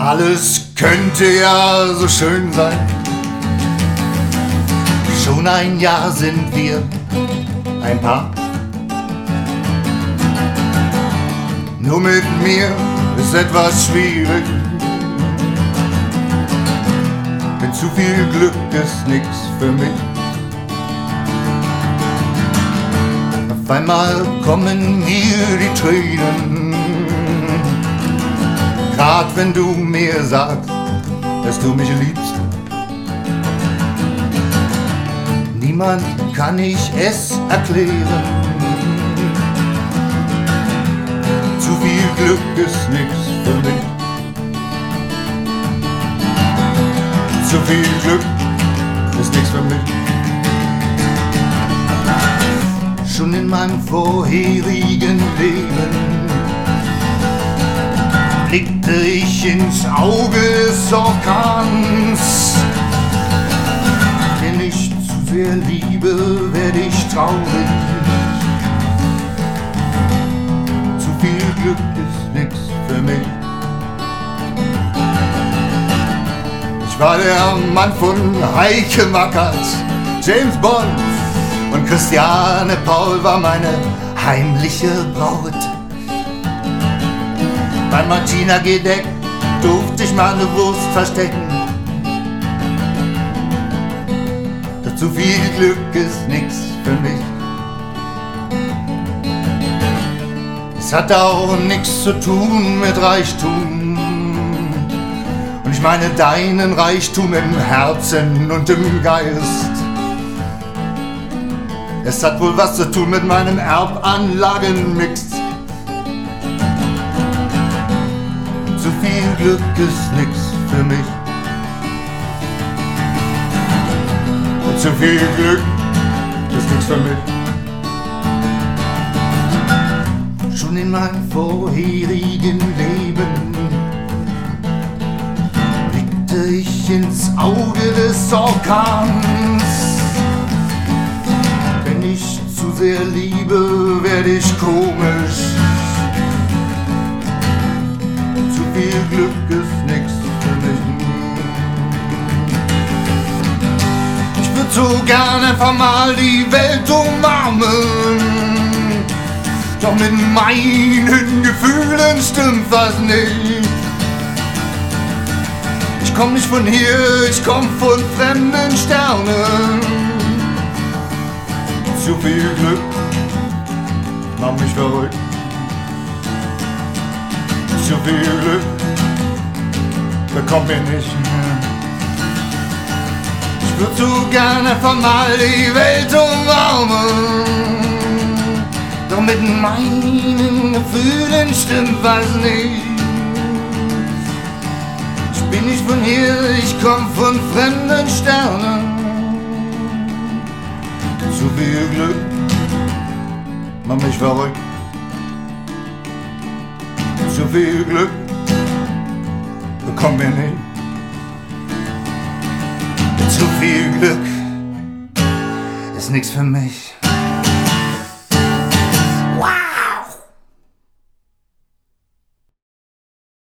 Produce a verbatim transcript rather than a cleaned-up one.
Alles könnte ja so schön sein. Schon ein Jahr sind wir ein Paar. Nur mit mir ist etwas schwierig, denn zu viel Glück ist nix für mich. Auf einmal kommen mir die Tränen, grad wenn du mir sagst, dass du mich liebst. Niemand kann ich es erklären, zu viel Glück ist nix für mich. Zu viel Glück ist nix für mich. Schon in meinem vorherigen Leben blickte ich ins Auge des Orkans. Wenn ich zu sehr liebe, werde ich traurig. Zu viel Glück ist nix für mich. Ich war der Mann von Heike Makatsch, James Bond und Christiane Paul war meine heimliche Braut. Bei Martina Gedeck durfte ich meine Wurst verstecken. Doch zu viel Glück ist nix für mich. Es hat auch nix zu tun mit Reichtum. Und ich meine deinen Reichtum im Herzen und im Geist. Es hat wohl was zu tun mit meinem Erbanlagenmix. Zu viel Glück ist nix für mich. Zu viel Glück ist nix für mich. Schon in meinem vorherigen Leben blickte ich ins Auge des Orkans. Wenn ich zu sehr liebe, werde ich komisch. Zu viel Glück ist nix für mich. Ich würde so gern einfach mal die Welt umarmen, doch mit meinen Gefühlen stimmt was nicht. Ich komm nicht von hier, ich komm von fremden Sternen. Zu viel Glück macht mich verrückt. Zu viel Glück bekommt mir nicht mehr. Ich würd so gerne einfach mal die Welt umarmen, doch mit meinen Gefühlen stimmt was nicht. Ich bin nicht von hier, ich komm von fremden Sternen. Zu viel Glück macht mich verrückt. Zu viel Glück bekommt mir nicht. Zu viel Glück ist nix für mich.